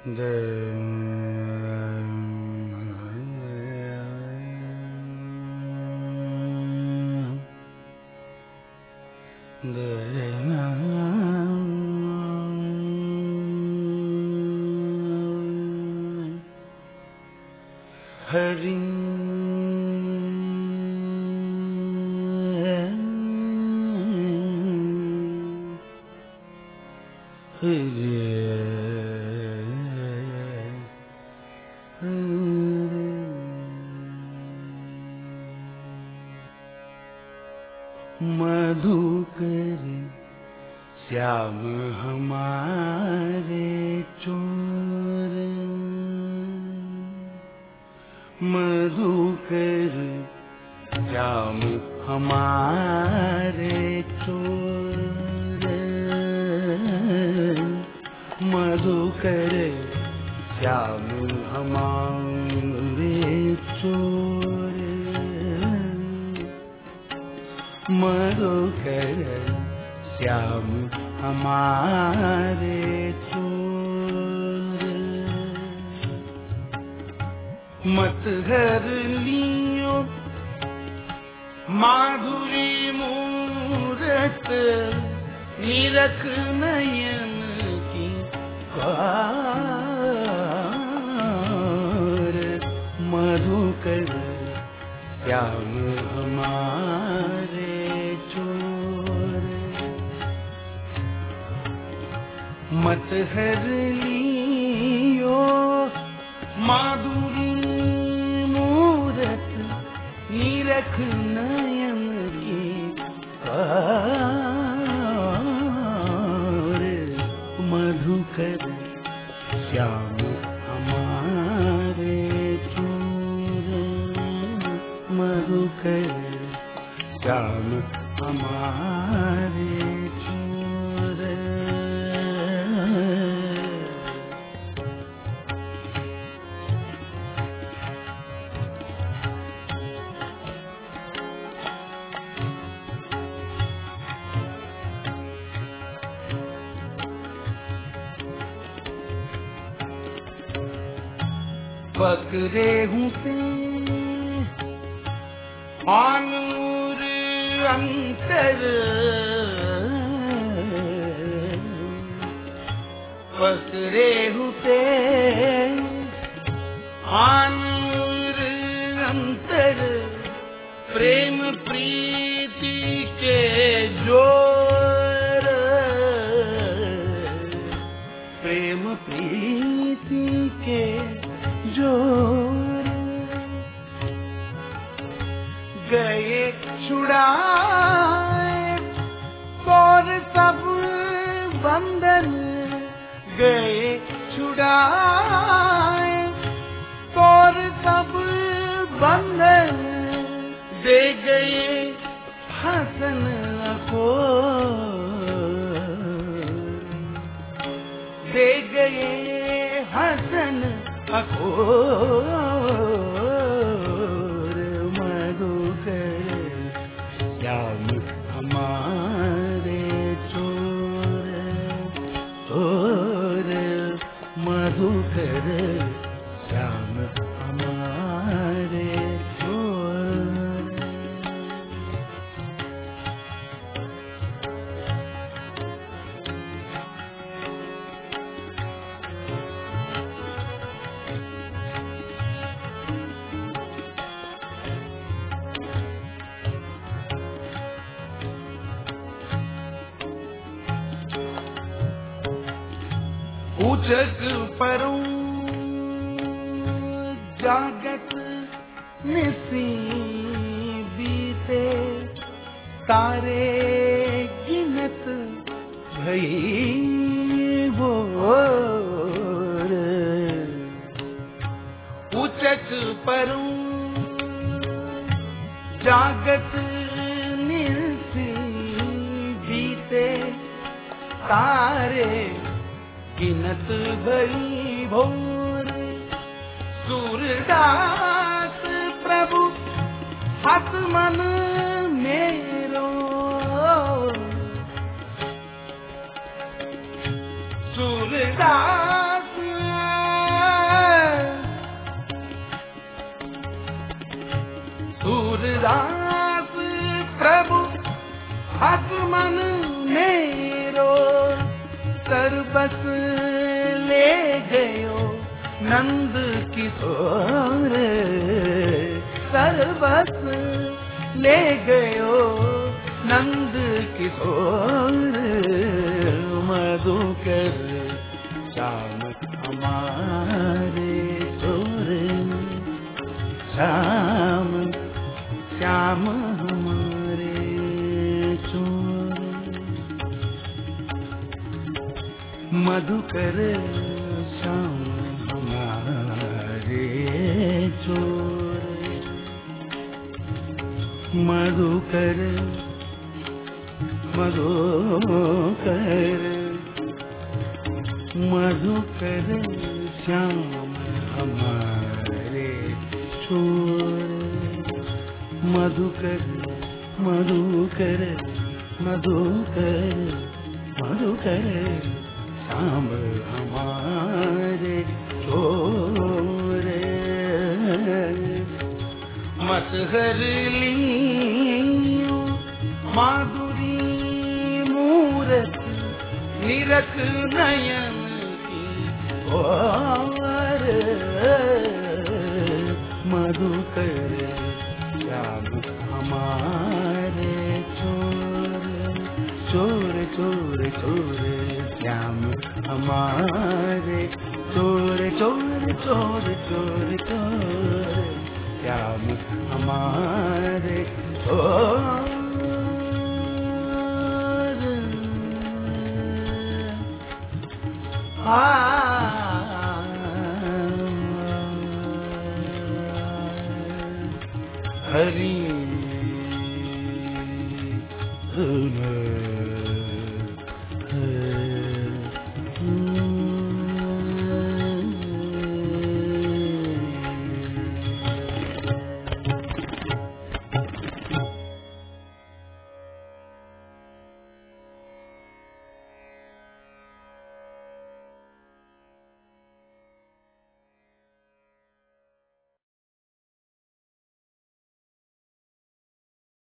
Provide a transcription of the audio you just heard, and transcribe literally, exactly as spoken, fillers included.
हरि मधुकर श्याम हमारे चोर, मधुकर श्याम हमारे चोर, मधुकर श्याम हमारे चोर, मधुकर श्याम हमारे चोर, मत हर लियो माधुरी मूरत, निरख नयन की कार, मधुकर श्याम हमारे चोर, मत हर लियो माधुरी मूरत, निरख नयन की कार, मधुकर श्याम हमारे चोर, मधुकर श्याम हमारे चोर। पकड़े हूँ से आनूर अंतर, पकड़े हूँ से आनूर अंतर, प्रेम प्रीति के जोर, प्रेम प्रीति के जोर, गए छुड़ाए और सब बंधन, गए छुड़ाए और सब बंधन, दे गए हसन को, दे गए हसन अखोर, मधुकर श्याम हमारे चोर, चोर, मधुकर श्याम हमारे चोर। उजग परों जागत निसी बीते, तारे गिनत भई भोर, उजग परों जागत निसी बीते, तारे गिनत भई भोर, सूरदास प्रभु हत मन मेरो, सूरदास सूरदास प्रभु हस मन मेरो सर्वस ले गयो नंद किशोर सर्वस ले गयो नंद किशोर मधुकर श्याम हमारे चोर श्याम श्याम हमारे चोर मधुकर श्याम हमारे चोर मधुकर मधुकर मधुकर श्याम हमारे चोर मधुकर मधुकर मधुकर मधुकर श्याम हमारे चोर मतहर लियो माधुरी मूरत निरख नयन की ओर मधुकर श्याम हमारे चोर चोर चोर चोर श्याम हमारे चोर चोर चोर चोर चोर श्याम हमारे चोर हरि